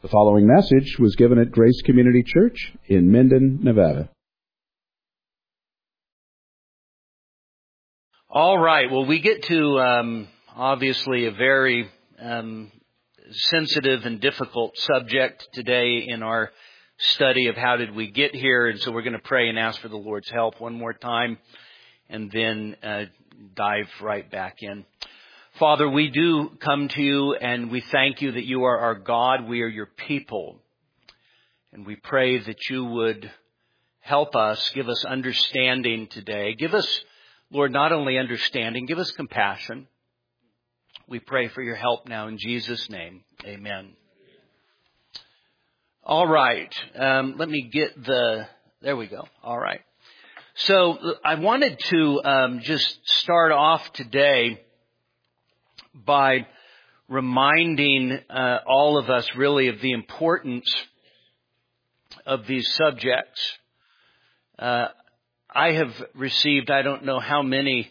The following message was given at Grace Community Church in Minden, Nevada. All right. Well, we get to obviously a very sensitive and difficult subject today in our study of how did we get here. And so we're going to pray and ask for the Lord's help one more time and then dive right back in. Father, we do come to you and we thank you that you are our God. We are your people. And we pray that you would help us, give us understanding today. Give us, Lord, not only understanding, give us compassion. We pray for your help now in Jesus' name. Amen. All right. Let me get there we go. All right. So I wanted to just start off today by reminding all of us really of the importance of these subjects. I have received, I don't know how many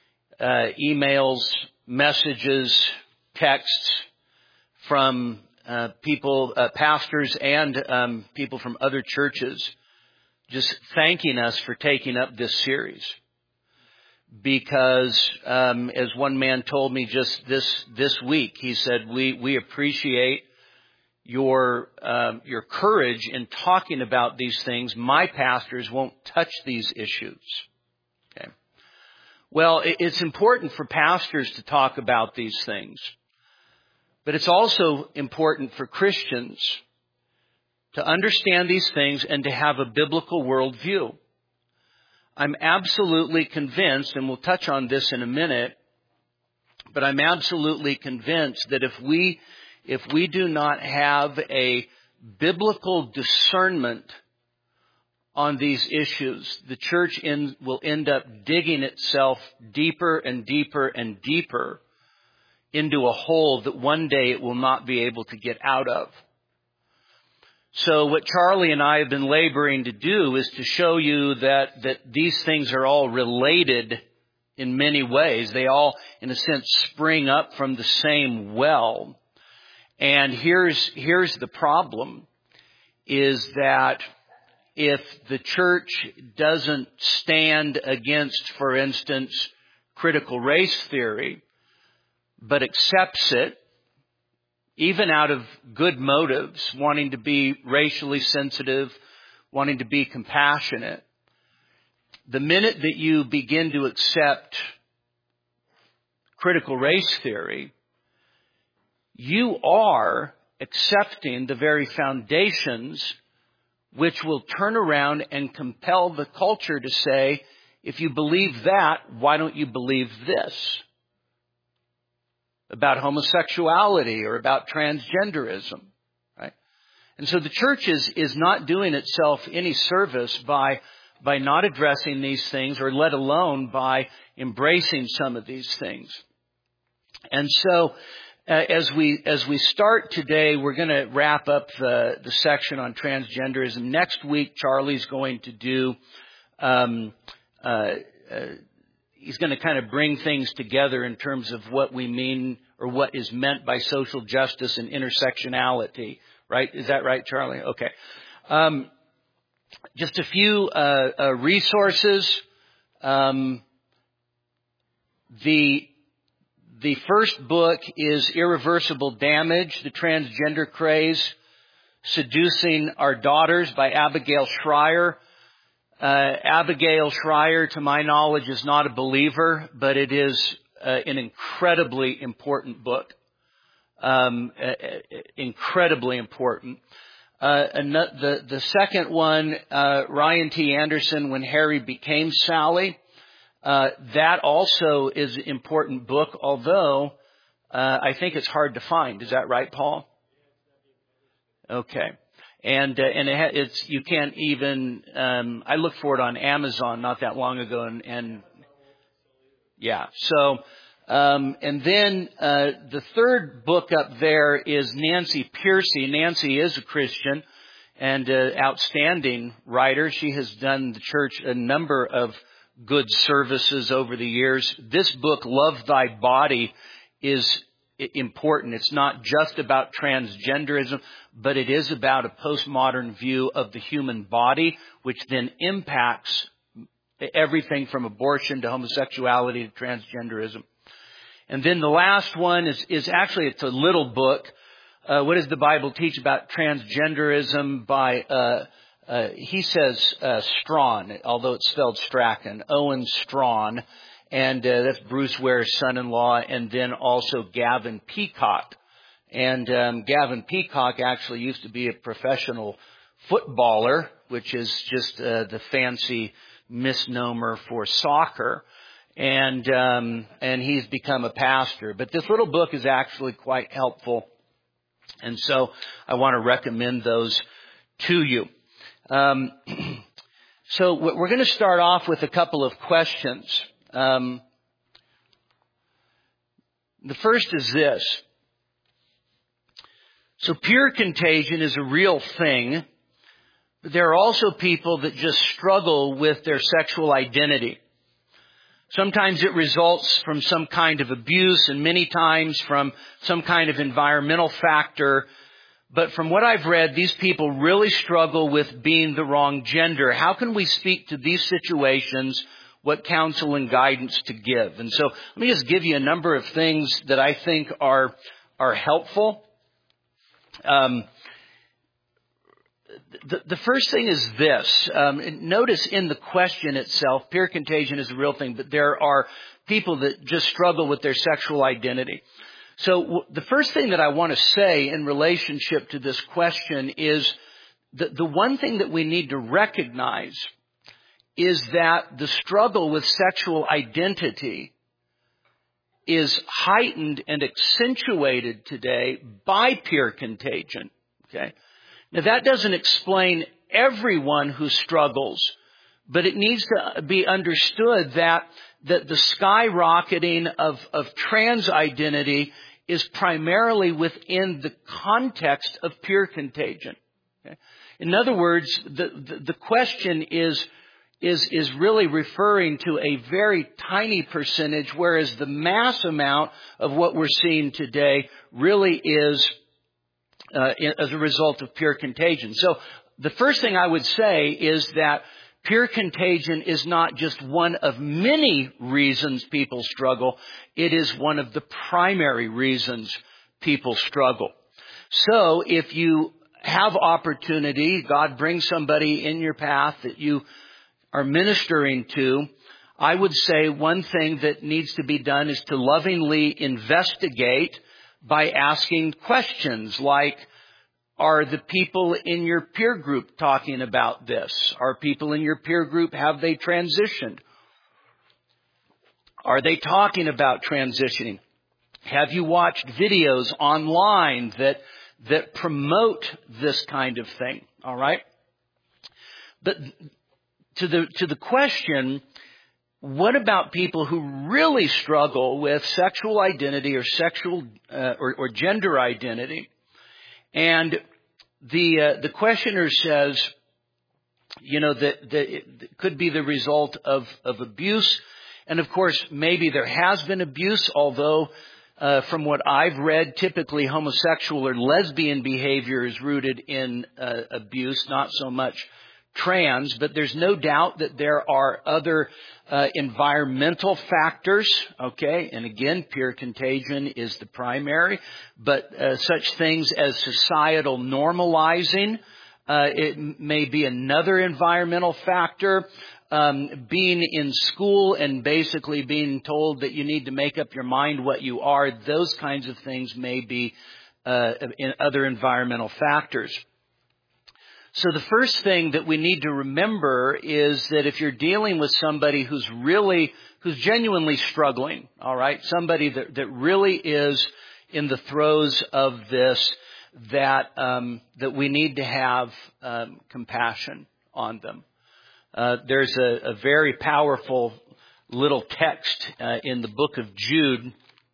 emails, messages, texts from people, pastors and people from other churches just thanking us for taking up this series. Because, as one man told me just this week, he said, we appreciate your courage in talking about these things. My pastors won't touch these issues. Okay. Well, it's important for pastors to talk about these things, but it's also important for Christians to understand these things and to have a biblical worldview. I'm absolutely convinced, and we'll touch on this in a minute, but I'm absolutely convinced that if we do not have a biblical discernment on these issues, the church will end up digging itself deeper and deeper and deeper into a hole that one day it will not be able to get out of. So what Charlie and I have been laboring to do is to show you that these things are all related in many ways. They all, in a sense, spring up from the same well. And here's the problem, is that if the church doesn't stand against, for instance, critical race theory, but accepts it, even out of good motives, wanting to be racially sensitive, wanting to be compassionate, the minute that you begin to accept critical race theory, you are accepting the very foundations which will turn around and compel the culture to say, if you believe that, why don't you believe this? About homosexuality or about transgenderism, right? And so the church is not doing itself any service by not addressing these things, or let alone by embracing some of these things. And so as we start today, we're going to wrap up the section on transgenderism. Next week, Charlie's going to do he's going to kind of bring things together in terms of what we mean or what is meant by social justice and intersectionality, right? Is that right, Charlie? Okay. Just a few resources. The first book is Irreversible Damage, The Transgender Craze, Seducing Our Daughters by Abigail Shrier. Abigail Shrier, to my knowledge, is not a believer, but it is an incredibly important book. Incredibly important. The second one, Ryan T. Anderson, When Harry Became Sally. That also is an important book, although I think it's hard to find. Is that right, Paul? Okay. And it's you can't even. I looked for it on Amazon not that long ago, and yeah. So and then the third book up there is Nancy Pearcey. Nancy is a Christian and outstanding writer. She has done the church a number of good services over the years. This book, Love Thy Body, is important. It's not just about transgenderism, but it is about a postmodern view of the human body, which then impacts everything from abortion to homosexuality to transgenderism. And then the last one is actually, it's a little book. What does the Bible teach about transgenderism by, he says, Strawn, although it's spelled Strachan, Owen Strawn. And that's Bruce Ware's son-in-law, and then also Gavin Peacock. And Gavin Peacock actually used to be a professional footballer, which is just the fancy misnomer for soccer. And he's become a pastor. But this little book is actually quite helpful. And so I want to recommend those to you. So we're going to start off with a couple of questions. The first is this. So peer contagion is a real thing, but there are also people that just struggle with their sexual identity. Sometimes it results from some kind of abuse, and many times from some kind of environmental factor. But from what I've read, these people really struggle with being the wrong gender. How can we speak to these situations? What counsel and guidance to give? And so let me just give you a number of things that I think are helpful. The first thing is this. Notice in the question itself, peer contagion is a real thing, but there are people that just struggle with their sexual identity. So the first thing that I want to say in relationship to this question is the one thing that we need to recognize is that the struggle with sexual identity is heightened and accentuated today by peer contagion. Okay? Now that doesn't explain everyone who struggles, but it needs to be understood that the skyrocketing of trans identity is primarily within the context of peer contagion. Okay? In other words, the question is really referring to a very tiny percentage, whereas the mass amount of what we're seeing today really is as a result of peer contagion. So the first thing I would say is that peer contagion is not just one of many reasons people struggle. It is one of the primary reasons people struggle. So if you have opportunity, God brings somebody in your path that you are ministering to, I would say one thing that needs to be done is to lovingly investigate by asking questions like, are the people in your peer group talking about this? Are people in your peer group, have they transitioned? Are they talking about transitioning? Have you watched videos online that promote this kind of thing? All right? But to the question, what about people who really struggle with sexual identity or sexual or gender identity? And the questioner says, that it could be the result of abuse. And of course, maybe there has been abuse, although from what I've read, typically homosexual or lesbian behavior is rooted in abuse, not so much trans. But there's no doubt that there are other environmental factors, okay? And again, peer contagion is the primary, but such things as societal normalizing, it may be another environmental factor. Being in school and basically being told that you need to make up your mind what you are, those kinds of things may be in other environmental factors. So the first thing that we need to remember is that if you're dealing with somebody who's genuinely struggling, all right, somebody that really is in the throes of this, that we need to have compassion on them. There's a very powerful little text in the book of Jude.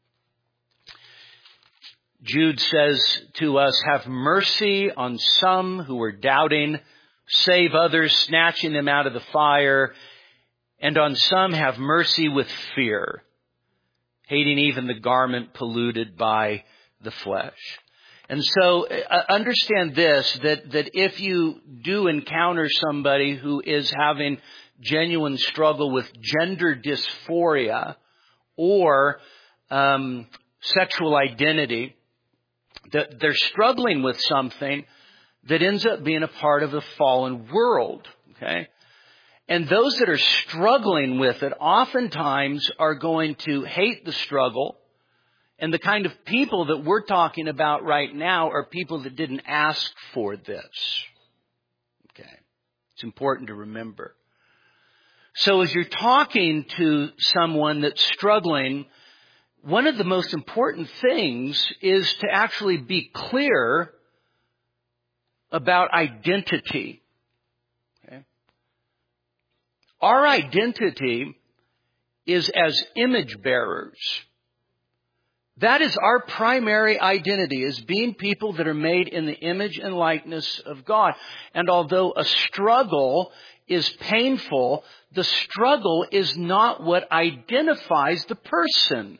Jude says to us, have mercy on some who are doubting, save others, snatching them out of the fire, and on some have mercy with fear. hating even the garment polluted by the flesh. And so understand this, that if you do encounter somebody who is having genuine struggle with gender dysphoria or sexual identity, that they're struggling with something that ends up being a part of the fallen world, okay? And those that are struggling with it oftentimes are going to hate the struggle. And the kind of people that we're talking about right now are people that didn't ask for this. Okay. It's important to remember. So as you're talking to someone that's struggling, one of the most important things is to actually be clear about identity. Okay. Our identity is as image bearers. That is our primary identity, is being people that are made in the image and likeness of God. And although a struggle is painful, the struggle is not what identifies the person.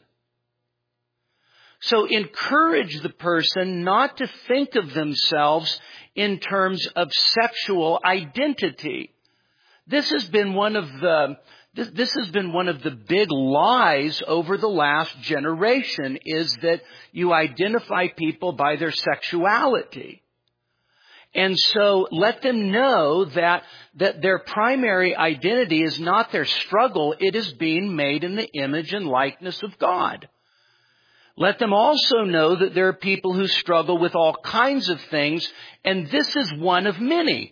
So encourage the person not to think of themselves in terms of sexual identity. This has been one of the big lies over the last generation, is that you identify people by their sexuality. And so let them know that their primary identity is not their struggle. It is being made in the image and likeness of God. Let them also know that there are people who struggle with all kinds of things, and this is one of many.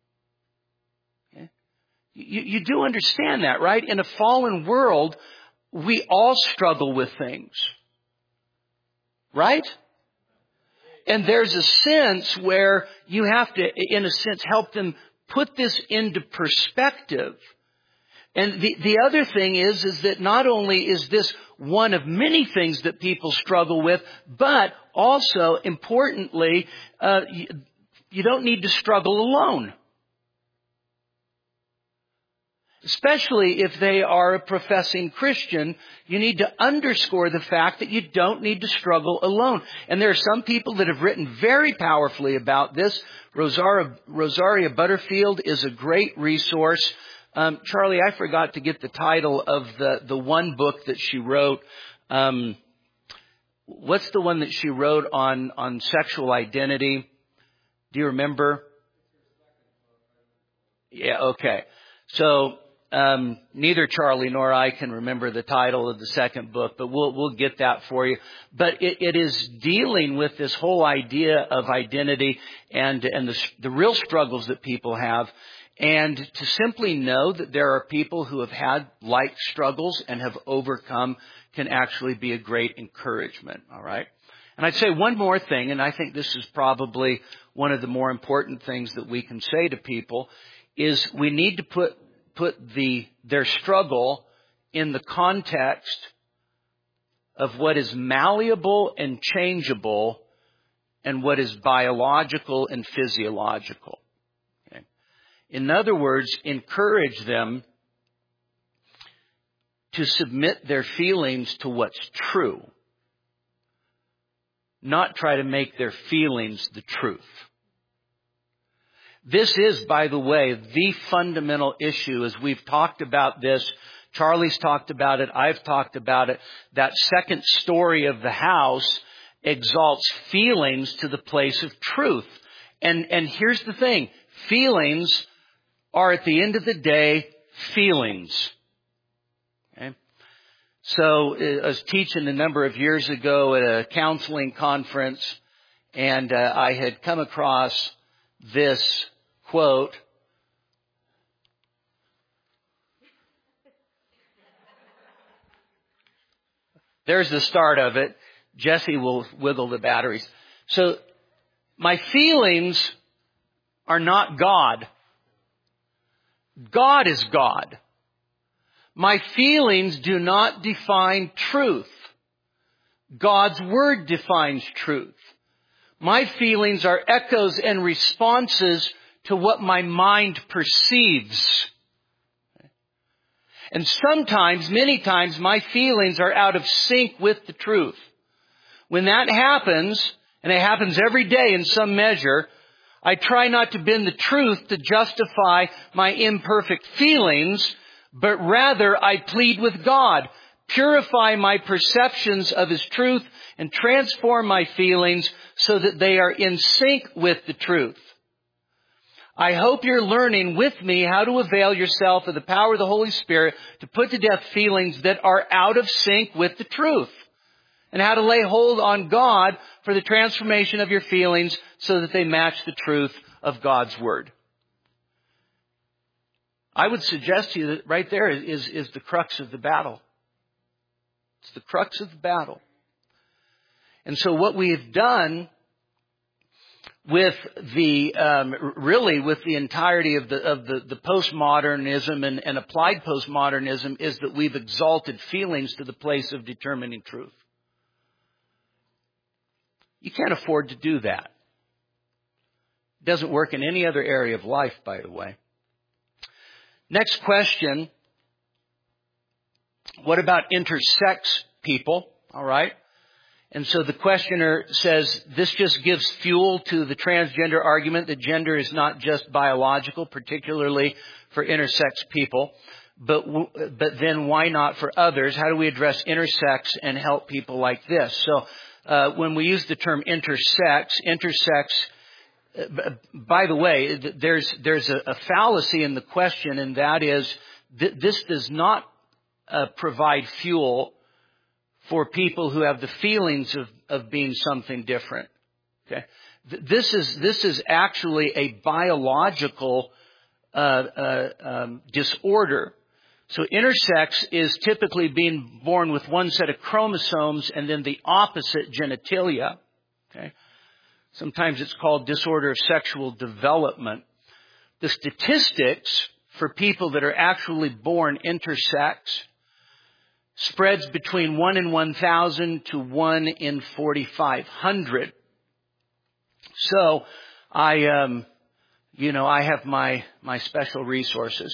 You do understand that, right? In a fallen world, we all struggle with things. Right? And there's a sense where you have to, in a sense, help them put this into perspective. And the other thing is that not only is this one of many things that people struggle with, but also, importantly, you don't need to struggle alone. Especially if they are a professing Christian, you need to underscore the fact that you don't need to struggle alone. And there are some people that have written very powerfully about this. Rosaria Butterfield is a great resource. Charlie, I forgot to get the title of the one book that she wrote. What's the one that she wrote on sexual identity? Do you remember? Yeah, okay. So neither Charlie nor I can remember the title of the second book, but we'll get that for you. But it is dealing with this whole idea of identity and the real struggles that people have. And to simply know that there are people who have had like struggles and have overcome can actually be a great encouragement. All right. And I'd say one more thing, and I think this is probably one of the more important things that we can say to people, is we need to put their struggle in the context of what is malleable and changeable and what is biological and physiological. Okay. In other words, encourage them to submit their feelings to what's true, not try to make their feelings the truth. This is, by the way, the fundamental issue as we've talked about this. Charlie's talked about it. I've talked about it. That second story of the house exalts feelings to the place of truth. And here's the thing. Feelings are, at the end of the day, feelings. Okay? So I was teaching a number of years ago at a counseling conference, and I had come across this quote. There's the start of it. Jesse will wiggle the batteries. So, my feelings are not God. God is God. My feelings do not define truth. God's Word defines truth. My feelings are echoes and responses to what my mind perceives. And sometimes, many times, my feelings are out of sync with the truth. When that happens, and it happens every day in some measure, I try not to bend the truth to justify my imperfect feelings, but rather I plead with God. Purify my perceptions of His truth and transform my feelings so that they are in sync with the truth. I hope you're learning with me how to avail yourself of the power of the Holy Spirit to put to death feelings that are out of sync with the truth, and how to lay hold on God for the transformation of your feelings so that they match the truth of God's Word. I would suggest to you that right there is the crux of the battle. It's the crux of the battle. And so what we have done with the with the entirety of the postmodernism and applied postmodernism is that we've exalted feelings to the place of determining truth. You can't afford to do that. It doesn't work in any other area of life, by the way. Next question. What about intersex people? All right. And so the questioner says, this just gives fuel to the transgender argument that gender is not just biological, particularly for intersex people. But then why not for others? How do we address intersex and help people like this? So when we use the term intersex, by the way, there's a fallacy in the question, and that is this does not provide fuel for people who have the feelings of being something different. Okay, this is actually a biological disorder. So intersex is typically being born with one set of chromosomes and then the opposite genitalia. Okay, sometimes it's called disorder of sexual development. The statistics for people that are actually born intersex spreads between 1 in 1,000 to 1 in 4,500. So I have my special resources.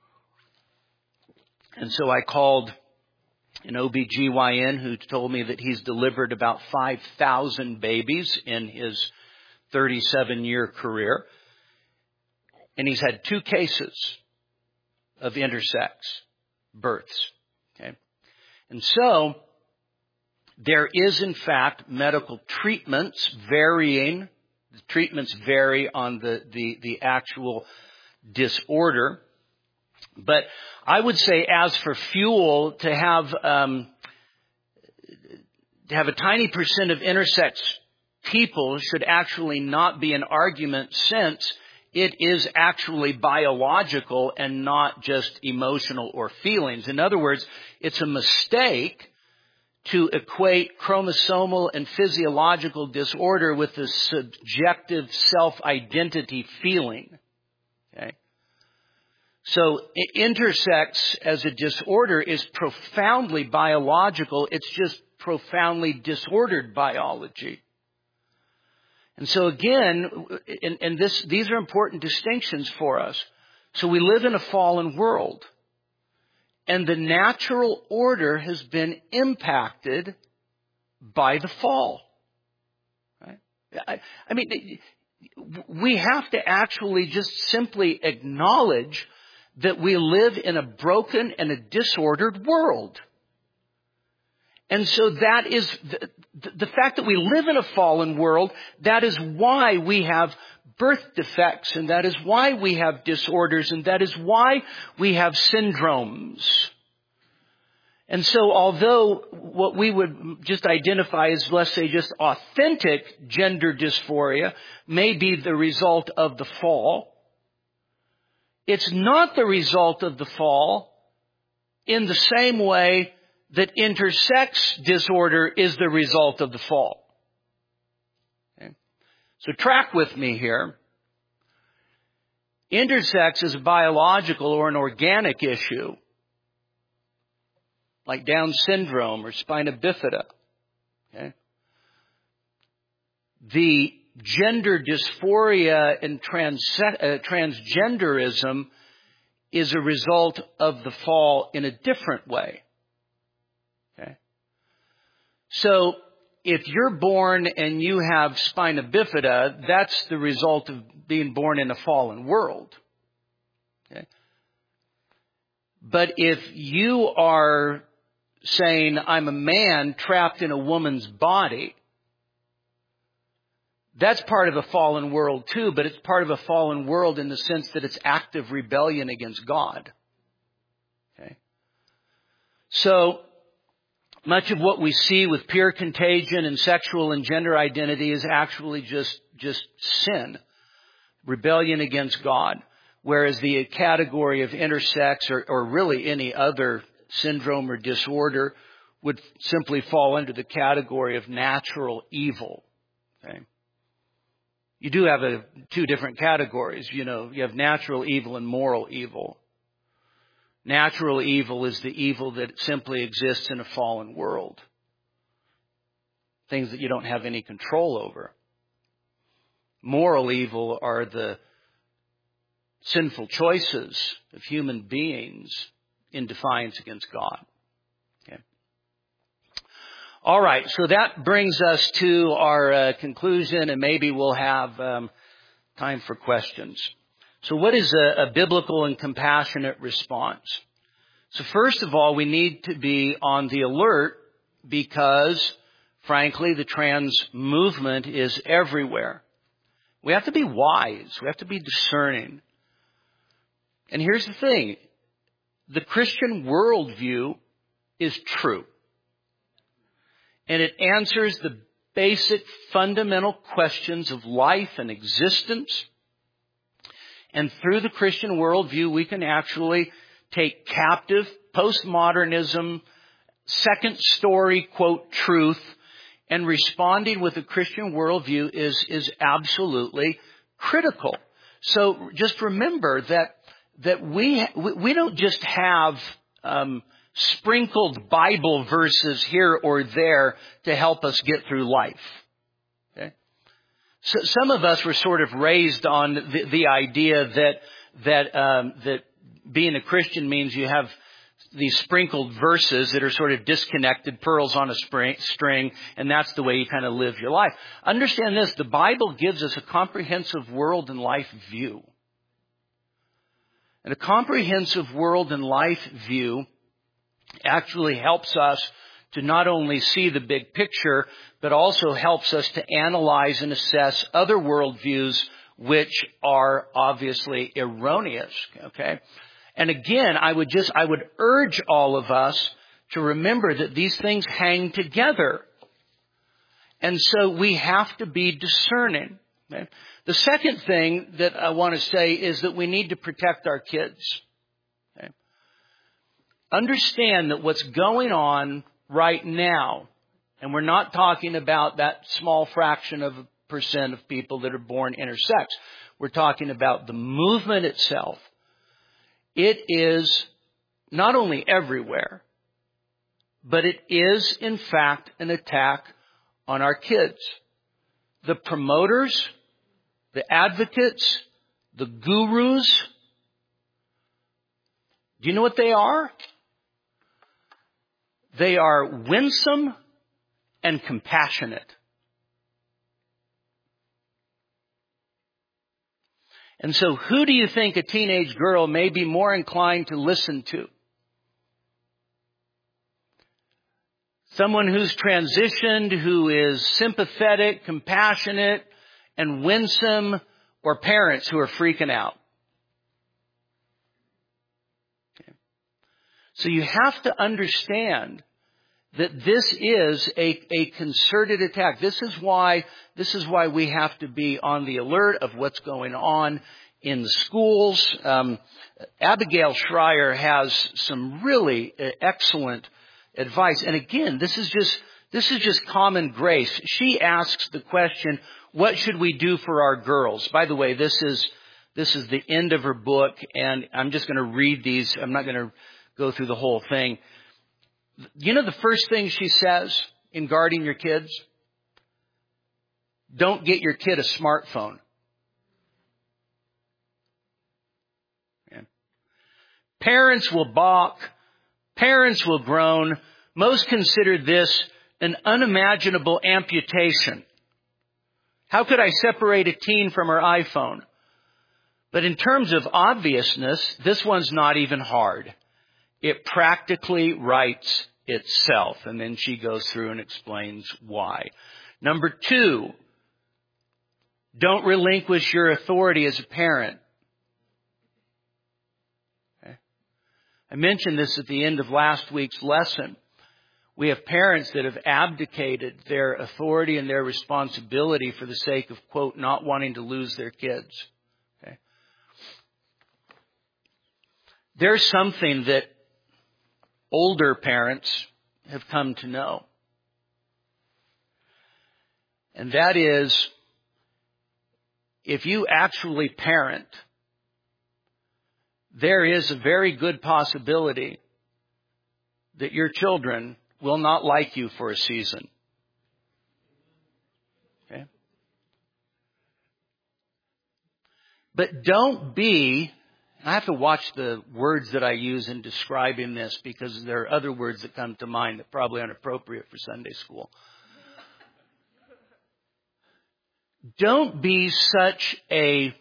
And so I called an OBGYN who told me that he's delivered about 5,000 babies in his 37-year career. And he's had 2 cases of intersex births. Okay. And so there is, in fact, medical treatments varying. The treatments vary on the actual disorder. But I would say, as for fuel, to have a tiny percent of intersex people should actually not be an argument, since it is actually biological and not just emotional or feelings. In other words, it's a mistake to equate chromosomal and physiological disorder with the subjective self-identity feeling. Okay? So intersex as a disorder is profoundly biological. It's just profoundly disordered biology. And so again, these are important distinctions for us. So we live in a fallen world, and the natural order has been impacted by the fall. Right? I mean, we have to actually just simply acknowledge that we live in a broken and a disordered world. And so that is the fact that we live in a fallen world. That is why we have birth defects, and that is why we have disorders, and that is why we have syndromes. And so although what we would just identify as, let's say, just authentic gender dysphoria may be the result of the fall, it's not the result of the fall in the same way that intersex disorder is the result of the fall. Okay? So track with me here. Intersex is a biological or an organic issue, like Down syndrome or spina bifida. Okay? The gender dysphoria and transgenderism is a result of the fall in a different way. Okay? So if you're born and you have spina bifida, that's the result of being born in a fallen world. Okay? But if you are saying, I'm a man trapped in a woman's body, that's part of a fallen world too, but it's part of a fallen world in the sense that it's active rebellion against God. Okay? So much of what we see with peer contagion and sexual and gender identity is actually just sin, rebellion against God. Whereas the category of intersex or really any other syndrome or disorder would simply fall under the category of natural evil. Okay? You do have two different categories. You have natural evil and moral evil. Natural evil is the evil that simply exists in a fallen world. Things that you don't have any control over. Moral evil are the sinful choices of human beings in defiance against God. Okay. All right, so that brings us to our conclusion, and maybe we'll have time for questions. So what is a biblical and compassionate response? So first of all, we need to be on the alert because, frankly, the trans movement is everywhere. We have to be wise. We have to be discerning. And here's the thing. The Christian worldview is true. And it answers the basic fundamental questions of life and existence. And through the Christian worldview, we can actually take captive postmodernism, second story, quote, truth, and responding with a Christian worldview is absolutely critical. So just remember that we don't just have sprinkled Bible verses here or there to help us get through life. Okay? So some of us were sort of raised on the idea that being a Christian means you have these sprinkled verses that are sort of disconnected pearls on a string, and that's the way you kind of live your life. Understand this, the Bible gives us a comprehensive world and life view. And a comprehensive world and life view actually helps us to not only see the big picture, but also helps us to analyze and assess other worldviews which are obviously erroneous. Okay? And again, I would urge all of us to remember that these things hang together. And so we have to be discerning. Okay? The second thing that I want to say is that we need to protect our kids. Okay? Understand that what's going on right now, and we're not talking about that small fraction of % of people that are born intersex. We're talking about the movement itself. It is not only everywhere, but it is, in fact, an attack on our kids. The promoters, the advocates, the gurus, do you know what they are? They are winsome and compassionate. And so who do you think a teenage girl may be more inclined to listen to? Someone who's transitioned, who is sympathetic, compassionate, and winsome, or parents who are freaking out? Okay. So you have to understand that this is a concerted attack. This is why we have to be on the alert of what's going on in the schools. Abigail Schreier has some really excellent advice. And again, this is just common grace. She asks the question, what should we do for our girls? By the way, this is the end of her book, and I'm just going to read these. I'm not going to go through the whole thing. You know the first thing she says in guarding your kids? Don't get your kid a smartphone. Parents will balk. Parents will groan. Most consider this an unimaginable amputation. How could I separate a teen from her iPhone? But in terms of obviousness, this one's not even hard. It practically writes itself. And then she goes through and explains why. Number 2, don't relinquish your authority as a parent. Okay. I mentioned this at the end of last week's lesson. We have parents that have abdicated their authority and their responsibility for the sake of, quote, not wanting to lose their kids. Okay. There's something that older parents have come to know. And that is, if you actually parent, there is a very good possibility that your children will not like you for a season. Okay? But don't be, I have to watch the words that I use in describing this because there are other words that come to mind that probably aren't appropriate for Sunday school. Don't be such an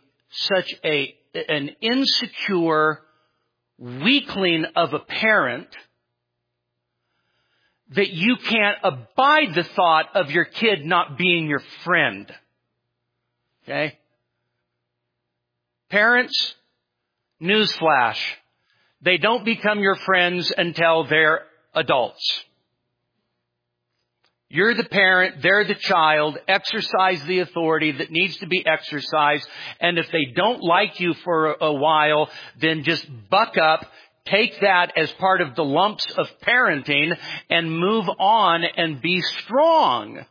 insecure weakling of a parent that you can't abide the thought of your kid not being your friend. Okay? Parents, newsflash, they don't become your friends until they're adults. You're the parent, they're the child. Exercise the authority that needs to be exercised. And if they don't like you for a while, then just buck up, take that as part of the lumps of parenting, and move on and be strong.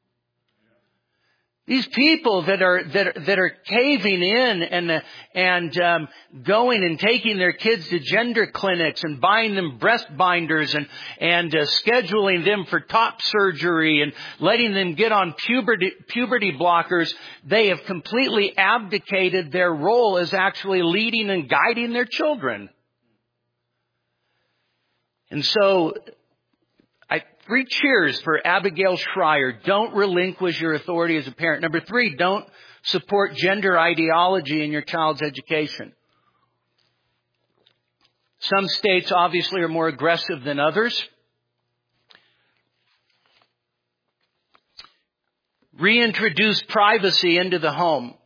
These people that are caving in and going and taking their kids to gender clinics and buying them breast binders and scheduling them for top surgery and letting them get on puberty blockers, they have completely abdicated their role as actually leading and guiding their children. And so, 3 cheers for Abigail Schreier. Don't relinquish your authority as a parent. Number 3, don't support gender ideology in your child's education. Some states obviously are more aggressive than others. Reintroduce privacy into the home.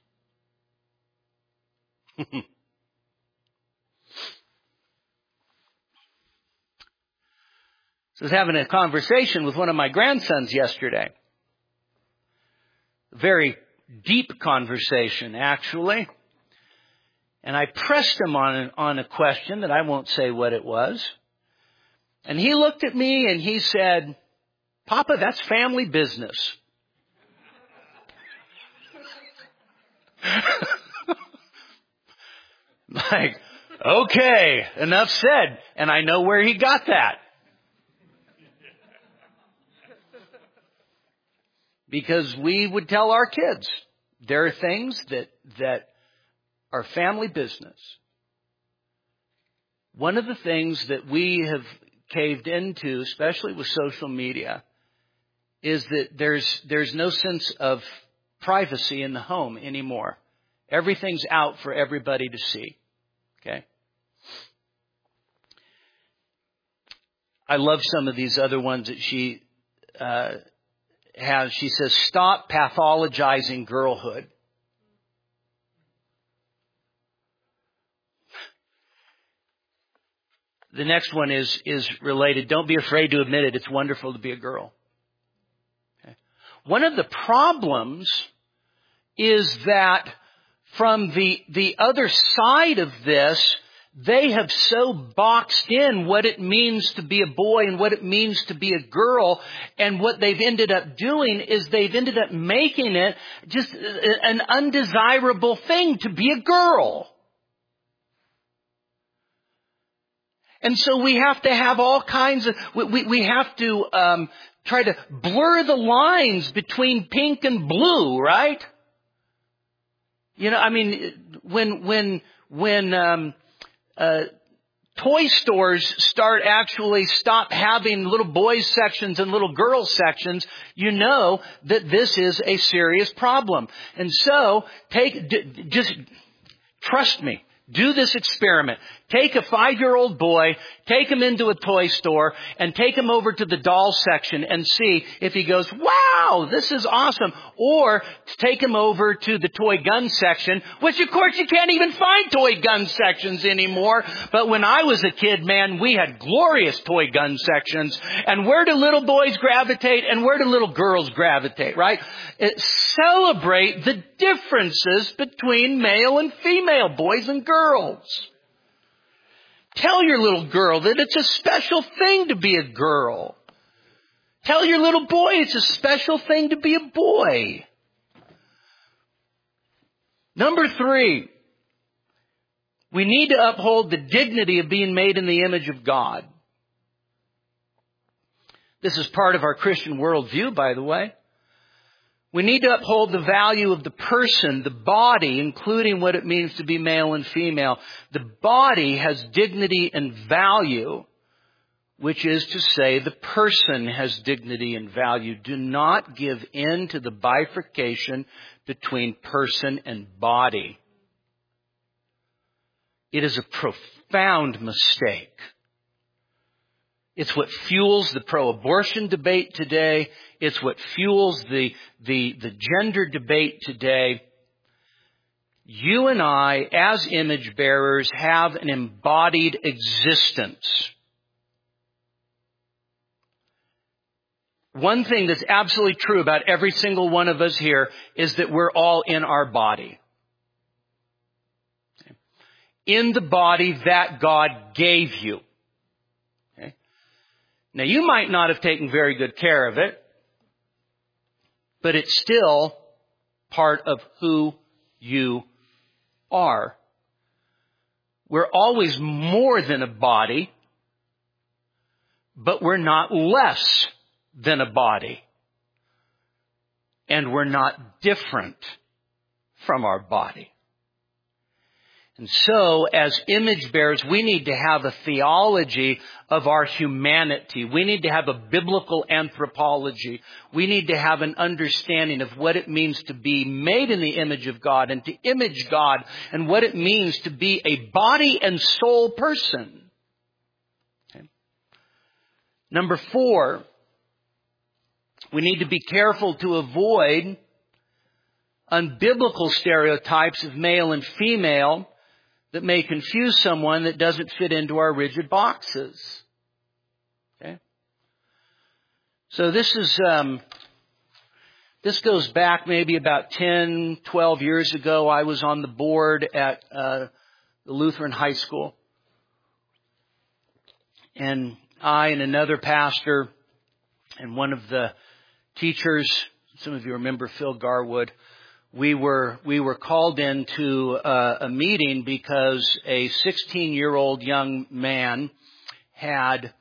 I was having a conversation with one of my grandsons yesterday. A very deep conversation, actually. And I pressed him on a question that I won't say what it was. And he looked at me and he said, "Papa, that's family business." Like, okay, enough said. And I know where he got that. Because we would tell our kids, there are things that are family business. One of the things that we have caved into, especially with social media, is that there's no sense of privacy in the home anymore. Everything's out for everybody to see. Okay? I love some of these other ones that she has. She says, stop pathologizing girlhood. The next one is related. Don't be afraid to admit it. It's wonderful to be a girl. Okay. One of the problems is that from the other side of this, they have so boxed in what it means to be a boy and what it means to be a girl. And what they've ended up doing is they've ended up making it just an undesirable thing to be a girl. And so we have to have all kinds of, we have to try to blur the lines between pink and blue, right? You know, I mean, when toy stores stop having little boys sections and little girls sections, you know that this is a serious problem. And so just trust me. Do this experiment. Take a 5-year-old boy, take him into a toy store, and take him over to the doll section and see if he goes, wow, this is awesome. Or take him over to the toy gun section, which of course you can't even find toy gun sections anymore. But when I was a kid, man, we had glorious toy gun sections. And where do little boys gravitate and where do little girls gravitate, right? Celebrate the differences between male and female, boys and girls. Tell your little girl that it's a special thing to be a girl. Tell your little boy it's a special thing to be a boy. Number 3, we need to uphold the dignity of being made in the image of God. This is part of our Christian worldview, by the way. We need to uphold the value of the person, the body, including what it means to be male and female. The body has dignity and value, which is to say the person has dignity and value. Do not give in to the bifurcation between person and body. It is a profound mistake. It's what fuels the pro-abortion debate today. It's what fuels the gender debate today. You and I, as image bearers, have an embodied existence. One thing that's absolutely true about every single one of us here is that we're all in our body. In the body that God gave you. Now, you might not have taken very good care of it, but it's still part of who you are. We're always more than a body, but we're not less than a body. And we're not different from our body. And so, as image bearers, we need to have a theology of our humanity. We need to have a biblical anthropology. We need to have an understanding of what it means to be made in the image of God and to image God and what it means to be a body and soul person. Okay. Number 4, we need to be careful to avoid unbiblical stereotypes of male and female that may confuse someone that doesn't fit into our rigid boxes. Okay? So this goes back maybe about 10, 12 years ago. I was on the board at the Lutheran High School. And I and another pastor and one of the teachers, some of you remember Phil Garwood, we were called into a meeting because a 16-year-old young man had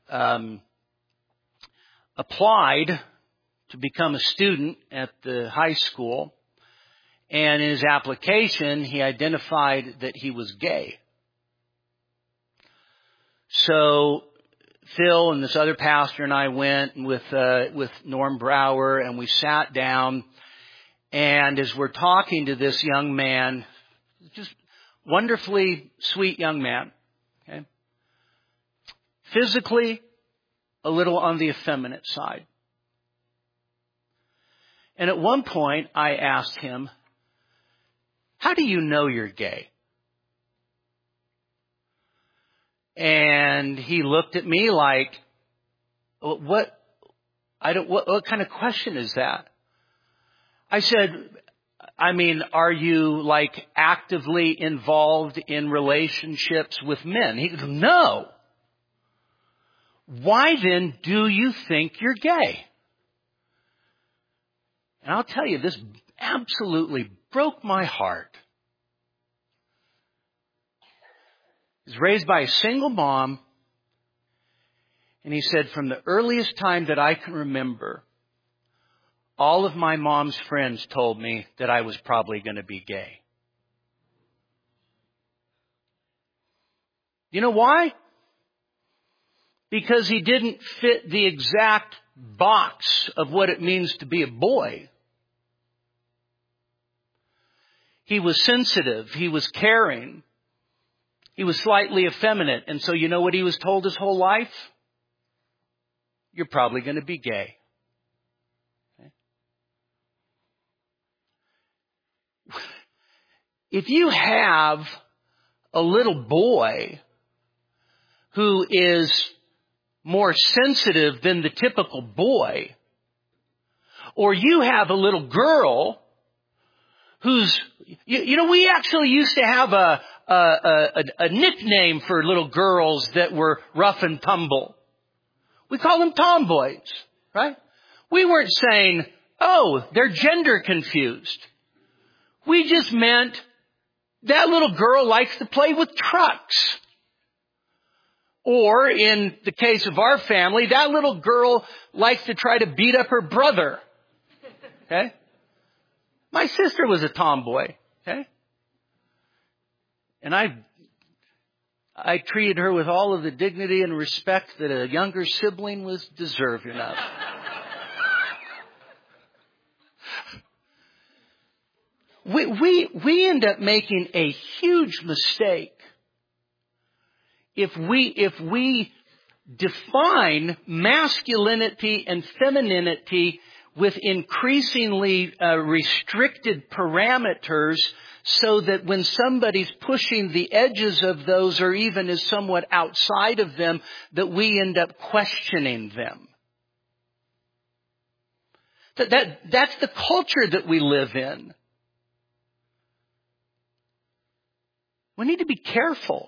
applied to become a student at the high school, and in his application he identified that he was gay. So Phil and this other pastor and I went with Norm Brower, and we sat down. And as we're talking to this young man, just wonderfully sweet young man, okay? Physically, a little on the effeminate side. And at one point, I asked him, how do you know you're gay? And he looked at me like, what kind of question is that? I said, are you like actively involved in relationships with men? He goes, no. Why then do you think you're gay? And I'll tell you, this absolutely broke my heart. He was raised by a single mom. And he said, from the earliest time that I can remember, all of my mom's friends told me that I was probably going to be gay. You know why? Because he didn't fit the exact box of what it means to be a boy. He was sensitive. He was caring. He was slightly effeminate. And so you know what he was told his whole life? You're probably going to be gay. Okay? If you have a little boy who is more sensitive than the typical boy, or you have a little girl who's, we actually used to have a nickname for little girls that were rough and tumble. We call them tomboys, right? We weren't saying, oh, they're gender confused. We just meant that little girl likes to play with trucks. Or in the case of our family, that little girl likes to try to beat up her brother. Okay? My sister was a tomboy. Okay? And I treated her with all of the dignity and respect that a younger sibling was deserving of. We end up making a huge mistake if we define masculinity and femininity with increasingly restricted parameters, so that when somebody's pushing the edges of those, or even is somewhat outside of them, that we end up questioning them. That's the culture that we live in. We need to be careful.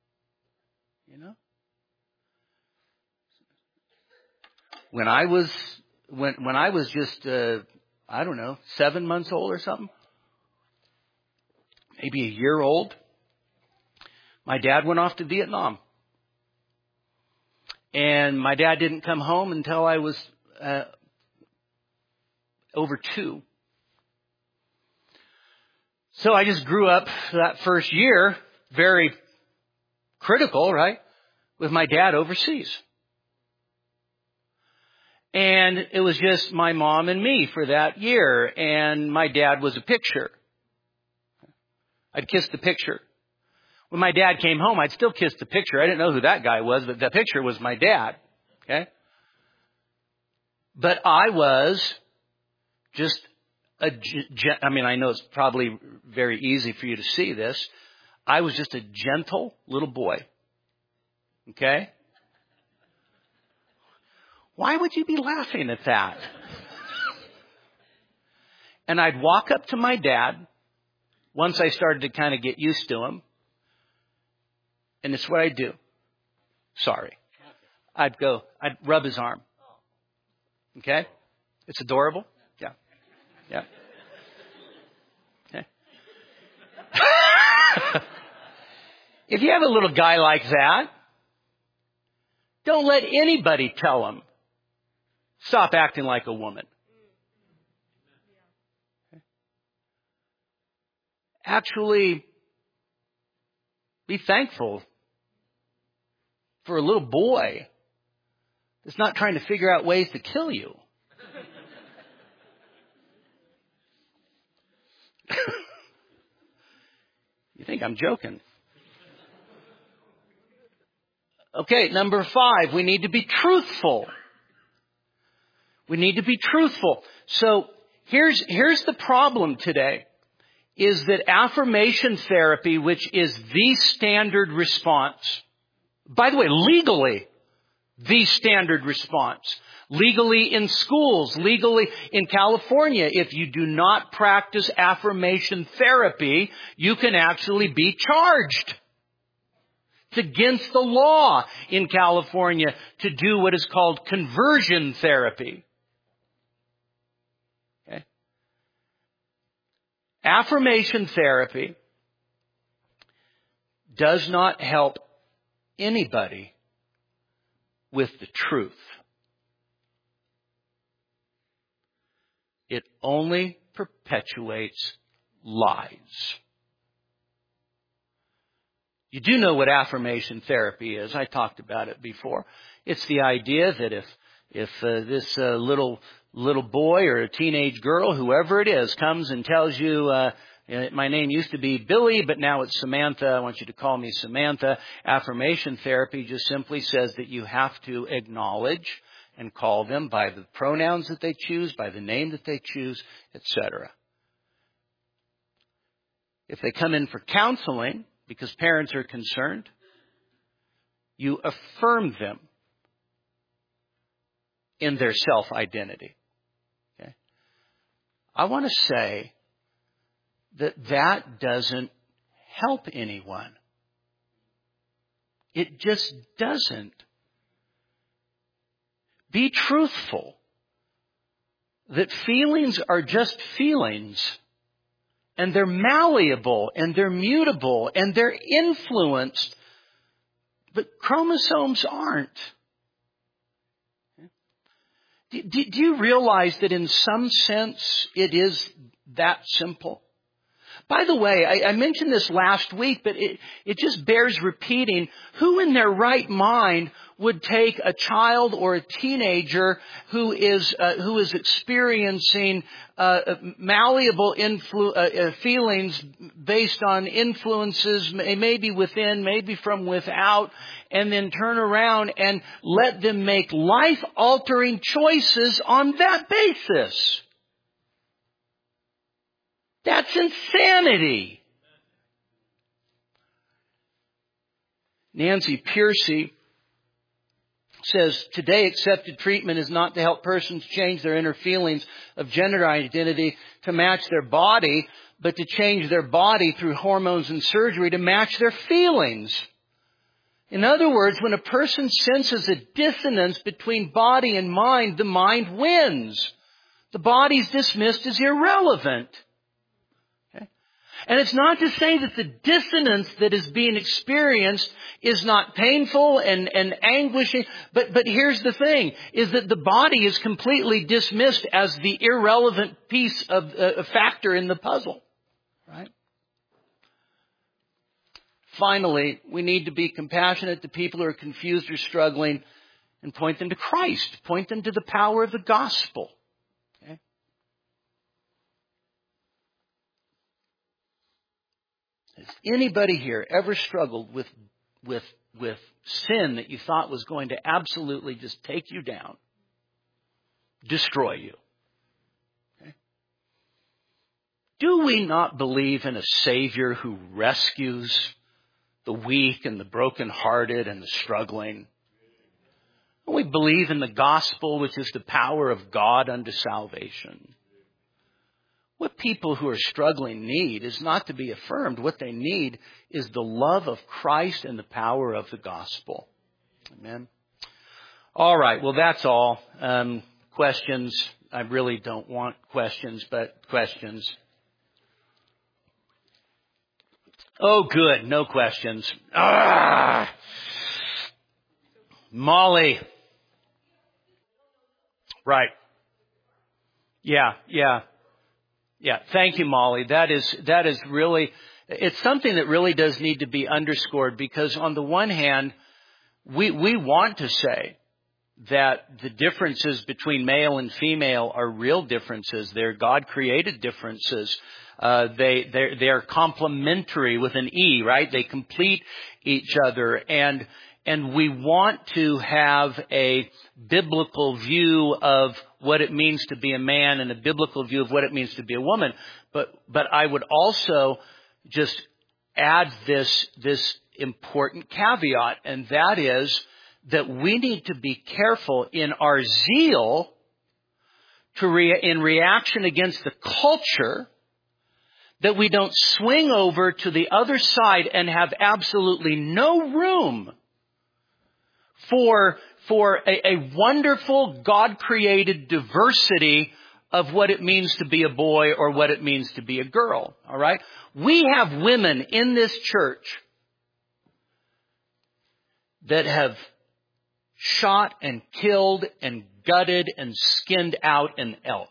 When I was just 7 months old or something, maybe a year old, my dad went off to Vietnam. And my dad didn't come home until I was over 2. So I just grew up that first year, very critical, right, with my dad overseas. And it was just my mom and me for that year. And my dad was a picture. I'd kiss the picture. When my dad came home, I'd still kiss the picture. I didn't know who that guy was, but the picture was my dad. Okay? But I was just I know it's probably very easy for you to see this. I was just a gentle little boy. Okay? Why would you be laughing at that? And I'd walk up to my dad once I started to kind of get used to him. And it's what I'd do. Sorry. I'd rub his arm. Okay? It's adorable. Yeah. Yeah. Okay. If you have a little guy like that, don't let anybody tell him, stop acting like a woman. Okay. Actually, be thankful for a little boy that's not trying to figure out ways to kill you. You think I'm joking? Okay, number 5, we need to be truthful. We need to be truthful. So here's the problem today, is that affirmation therapy, which is the standard response, by the way, legally, the standard response, legally in schools, legally in California, if you do not practice affirmation therapy, you can actually be charged. It's against the law in California to do what is called conversion therapy. Okay? Affirmation therapy does not help anybody with the truth. It only perpetuates lies. You do know what affirmation therapy is. I talked about it before. It's the idea that if this little boy or a teenage girl, whoever it is, comes and tells you, my name used to be Billy, but now it's Samantha. I want you to call me Samantha. Affirmation therapy just simply says that you have to acknowledge and call them by the pronouns that they choose, by the name that they choose, etc. If they come in for counseling, because parents are concerned, you affirm them in their self-identity. Okay? I want to say that doesn't help anyone. It just doesn't. Be truthful that feelings are just feelings, and they're malleable, and they're mutable, and they're influenced, but chromosomes aren't. Do you realize that in some sense it is that simple? By the way, I mentioned this last week, but it just bears repeating. Who in their right mind would take a child or a teenager who is experiencing malleable feelings based on influences, maybe within, maybe from without, and then turn around and let them make life-altering choices on that basis? That's insanity. Nancy Pearcey says, today accepted treatment is not to help persons change their inner feelings of gender identity to match their body, but to change their body through hormones and surgery to match their feelings. In other words, when a person senses a dissonance between body and mind, the mind wins. The body's dismissed as irrelevant. And it's not to say that the dissonance that is being experienced is not painful and anguishing, but here's the thing, is that the body is completely dismissed as the irrelevant piece of a factor in the puzzle. Right? Finally, we need to be compassionate to people who are confused or struggling and point them to Christ. Point them to the power of the gospel. Okay? Has anybody here ever struggled with sin that you thought was going to absolutely just take you down, destroy you? Okay? Do we not believe in a Savior who rescues the weak and the brokenhearted and the struggling? We believe in the gospel, which is the power of God unto salvation. What people who are struggling need is not to be affirmed. What they need is the love of Christ and the power of the gospel. Amen. All right. Well, that's all. Questions? I really don't want questions, but questions. Oh, good. No questions. Molly. Right. Yeah. Thank you, Molly. That is really, it's something that really does need to be underscored, because on the one hand, we want to say that the differences between male and female are real differences. They're God-created differences. They are complementary with an E, right? They complete each other. And we want to have a biblical view of what it means to be a man and a biblical view of what it means to be a woman. But I would also just add this important caveat, and that is that we need to be careful in our zeal in reaction against the culture, that we don't swing over to the other side and have absolutely no room for a wonderful God-created diversity of what it means to be a boy or what it means to be a girl. All right? We have women in this church that have shot and killed and gutted and skinned out an elk.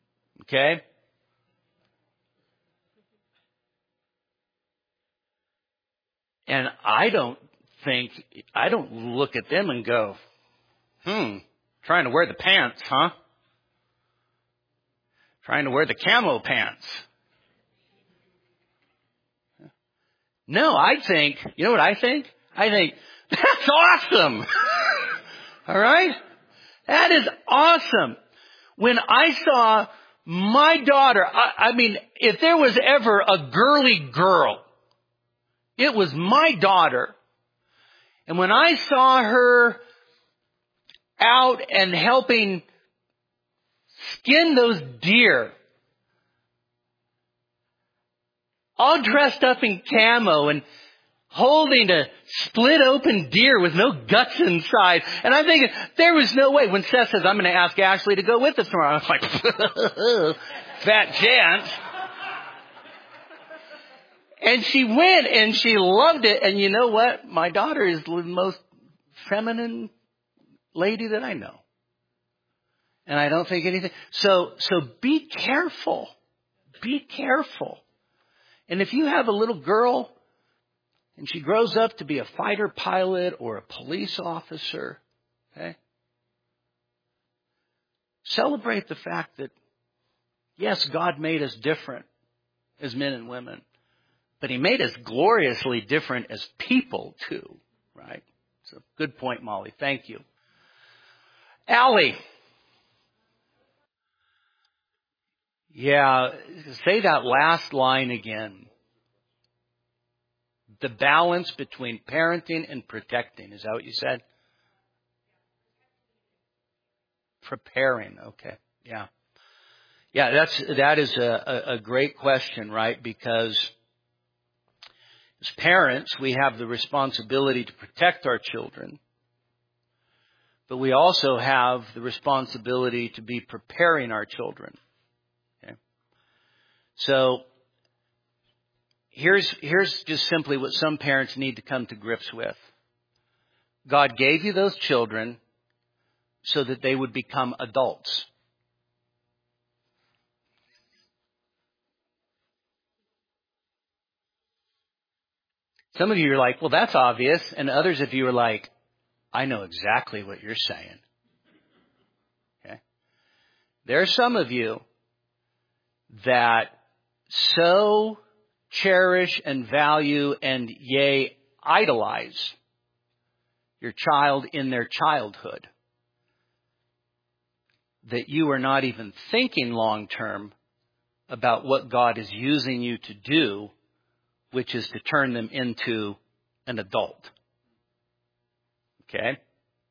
Okay? And I don't look at them and go, trying to wear the pants, huh? Trying to wear the camo pants. No, I think, you know what I think? I think, that's awesome. All right? That is awesome. When I saw my daughter, I mean, if there was ever a girly girl, it was my daughter. And when I saw her out and helping skin those deer, all dressed up in camo and holding a split open deer with no guts inside. And I'm thinking, there was no way. When Seth says, I'm going to ask Ashley to go with us tomorrow, I was like, fat chance. And she went and she loved it. And you know what? My daughter is the most feminine lady that I know. And I don't think anything. So be careful. Be careful. And if you have a little girl and she grows up to be a fighter pilot or a police officer, okay, celebrate the fact that, yes, God made us different as men and women, but He made us gloriously different as people too, right? So good point, Molly. Thank you. Allie. Yeah, say that last line again. The balance between parenting and protecting. Is that what you said? Preparing. Okay. Yeah. Yeah, that is a great question, right? Because as parents, we have the responsibility to protect our children. But we also have the responsibility to be preparing our children. Okay. So here's just simply what some parents need to come to grips with. God gave you those children so that they would become adults. Some of you are like, well, that's obvious. And others of you are like, I know exactly what you're saying. Okay. There are some of you that so cherish and value and idolize your child in their childhood that you are not even thinking long term about what God is using you to do, which is to turn them into an adult. Okay?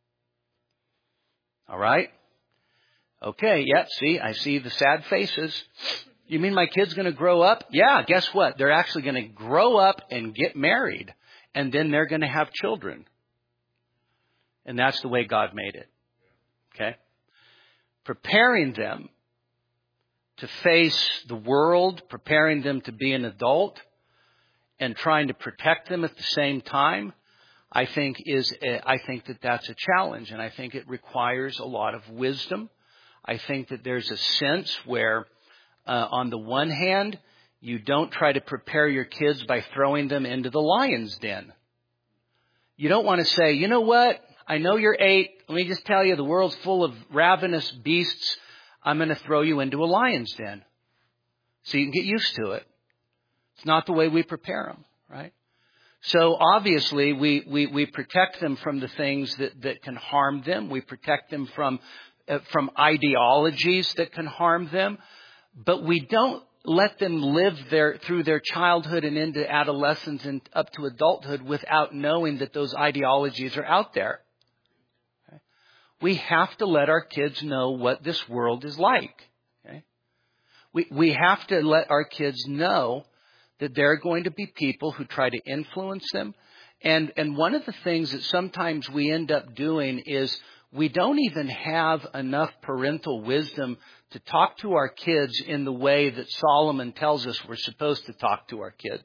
All right? Okay, yeah, see, I see the sad faces. You mean my kid's going to grow up? Yeah, guess what? They're actually going to grow up and get married, and then they're going to have children. And that's the way God made it. Okay? Preparing them to face the world, preparing them to be an adult, and trying to protect them at the same time, I think that that's a challenge, and I think it requires a lot of wisdom. I think that there's a sense where, on the one hand, you don't try to prepare your kids by throwing them into the lion's den. You don't want to say, you know what? I know you're 8. Let me just tell you, the world's full of ravenous beasts. I'm going to throw you into a lion's den so you can get used to it. It's not the way we prepare them, right? So obviously we protect them from the things that can harm them. We protect them from ideologies that can harm them. But we don't let them live through their childhood and into adolescence and up to adulthood without knowing that those ideologies are out there. Okay? We have to let our kids know what this world is like. Okay? We have to let our kids know that there are going to be people who try to influence them. And one of the things that sometimes we end up doing is we don't even have enough parental wisdom to talk to our kids in the way that Solomon tells us we're supposed to talk to our kids.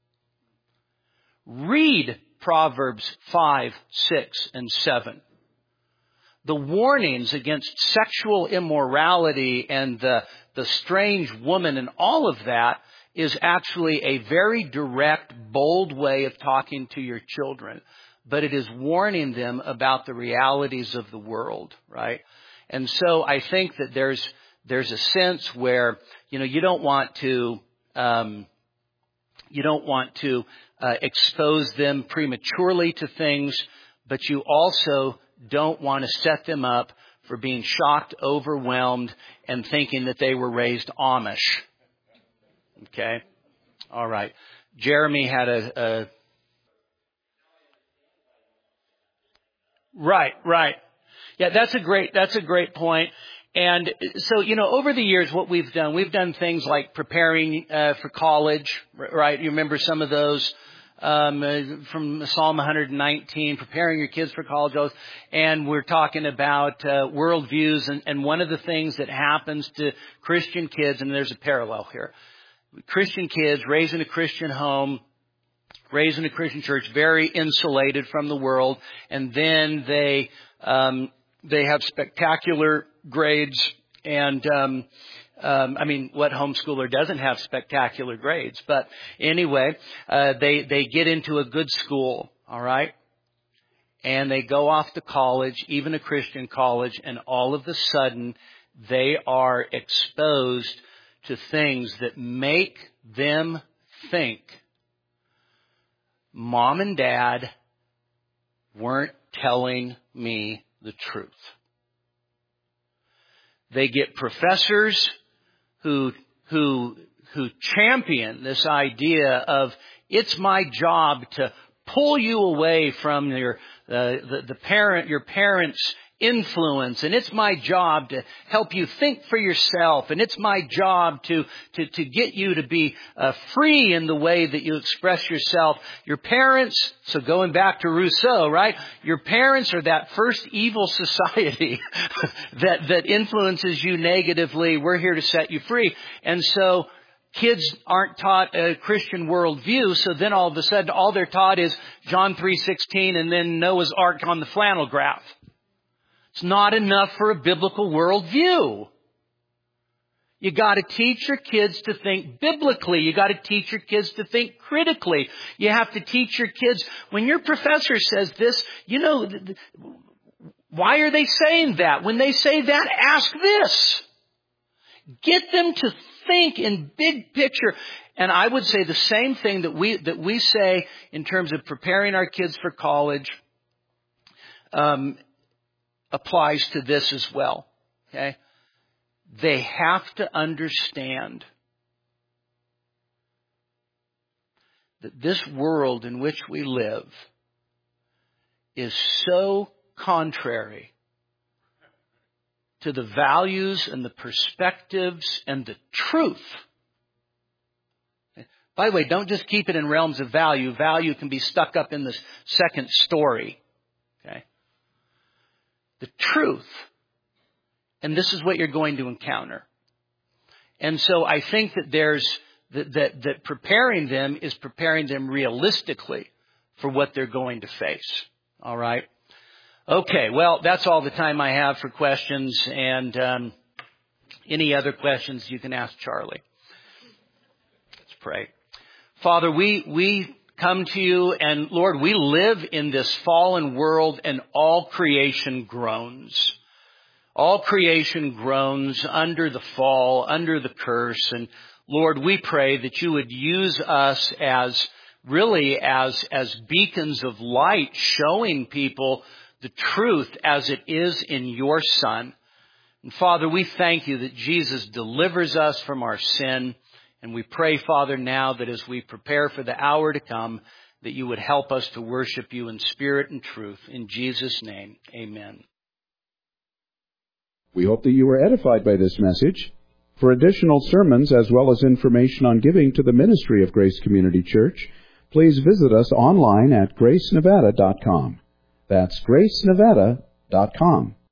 Read Proverbs 5, 6, and 7. The warnings against sexual immorality and the strange woman and all of that is actually a very direct, bold way of talking to your children. But it is warning them about the realities of the world, right? And so I think that there's a sense where, you don't want to expose them prematurely to things, but you also don't want to set them up for being shocked, overwhelmed, and thinking that they were raised Amish. Okay? All right. Jeremy had a Right. Yeah, that's a great point. And so, over the years, what we've done things like preparing for college, right? You remember some of those from Psalm 119, preparing your kids for college. And we're talking about worldviews. And one of the things that happens to Christian kids, and there's a parallel here, Christian kids raised in a Christian home, raised in a Christian church, very insulated from the world, and then they have spectacular grades, and what homeschooler doesn't have spectacular grades? But anyway, they get into a good school, all right, and they go off to college, even a Christian college, and all of a sudden they are exposed to things that make them think Mom and Dad weren't telling me the truth. They get professors who champion this idea of it's my job to pull you away from your parents' influence, and it's my job to help you think for yourself, and it's my job to get you to be free in the way that you express yourself. Your parents, so going back to Rousseau, right? Your parents are that first evil society that influences you negatively. We're here to set you free. And so kids aren't taught a Christian worldview, so then all of a sudden all they're taught is John 3:16 and then Noah's Ark on the flannel graph. It's not enough for a biblical worldview. You got to teach your kids to think biblically. You got to teach your kids to think critically. You have to teach your kids, when your professor says this, why are they saying that? When they say that, ask this. Get them to think in big picture. And I would say the same thing that we say in terms of preparing our kids for college applies to this as well. Okay? They have to understand that this world in which we live is so contrary to the values and the perspectives and the truth. By the way, don't just keep it in realms of value. Value can be stuck up in the second story. Okay? The truth. And this is what you're going to encounter. And so I think that that preparing them is preparing them realistically for what they're going to face. All right? Okay, well, that's all the time I have for questions. And any other questions, you can ask Charlie. Let's pray. Father, we come to you, and Lord, we live in this fallen world, and all creation groans. All creation groans under the fall, under the curse. And Lord, we pray that you would use us as beacons of light, showing people the truth as it is in your Son. And Father, we thank you that Jesus delivers us from our sin. And we pray, Father, now that as we prepare for the hour to come, that you would help us to worship you in spirit and truth. In Jesus' name, amen. We hope that you were edified by this message. For additional sermons as well as information on giving to the ministry of Grace Community Church, please visit us online at gracenevada.com. That's gracenevada.com.